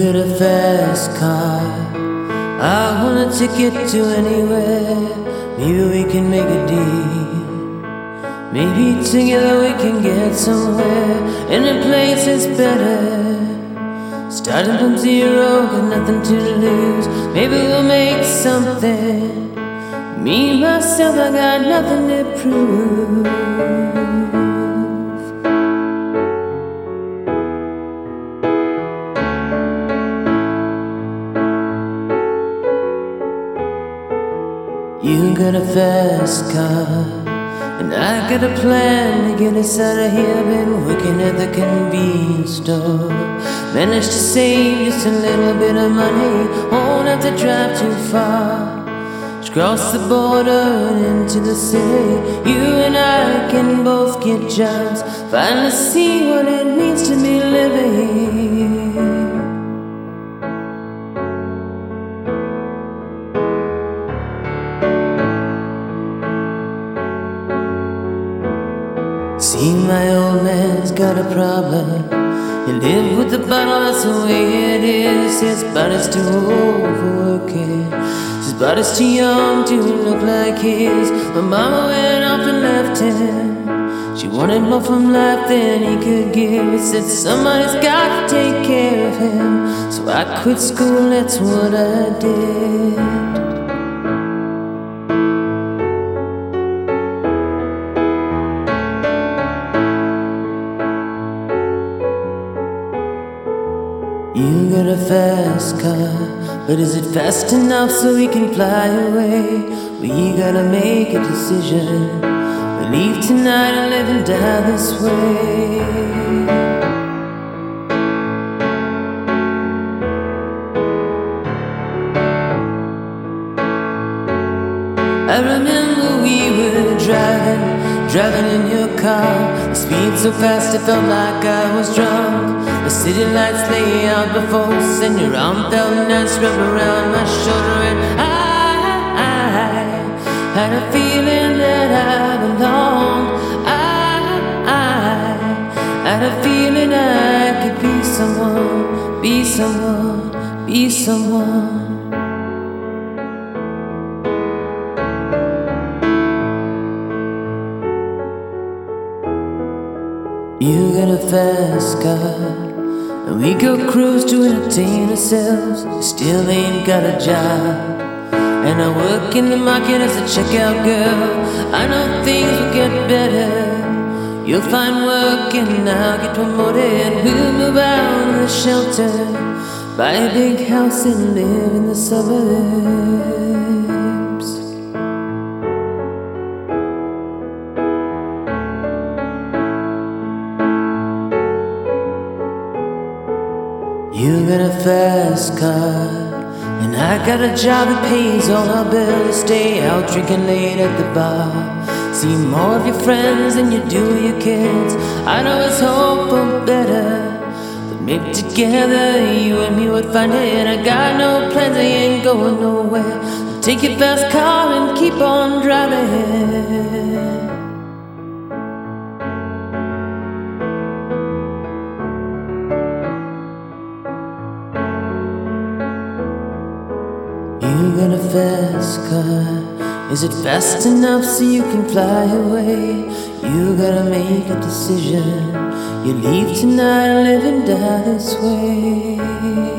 get a fast car. I want a ticket to anywhere. Maybe we can make a deal. Maybe together we can get somewhere. In a place that's better. Starting from zero, got nothing to lose. Maybe we'll make something. Me, myself, I got nothing to prove. You got a fast car, and I got a plan to get us out of here. Been working at the convenience store. Managed to save just a little bit of money. Won't have to drive too far. Just cross the border and into the city. You and I can both get jobs. Finally see what it means to be living. See, my old man's got a problem. He live with the bottle, that's the way it is. His body's too old for working. His body's too young to look like his. My mama went off and left him. She wanted more from life than he could give. He said somebody's got to take care of him. So I quit school, that's what I did. You got a fast car, but is it fast enough so we can fly away? We gotta make a decision. We leave tonight and live and die this way. I remember we were driving in your car. The speed so fast I felt like I was drunk. The city lights lay out before us, and your arm felt nice wrapped around my shoulder. And I had a feeling that I belonged. I had a feeling I could be someone, be someone, be someone. You got a fast car, and we go cruise to entertain ourselves. Still ain't got a job, and I work in the market as a checkout girl. I know things will get better. You'll find work and I'll get promoted. We'll move out of the shelter, buy a big house and live in the suburbs. You got a fast car, and I got a job that pays all our bills. Stay out drinking late at the bar. See more of your friends than you do your kids. I know it's hope for better, but maybe together you and me would find it. I got no plans, I ain't going nowhere. Take your fast car and keep on driving. You got a fast car. Is it fast enough so you can fly away? You gotta make a decision. You leave tonight and live and die this way.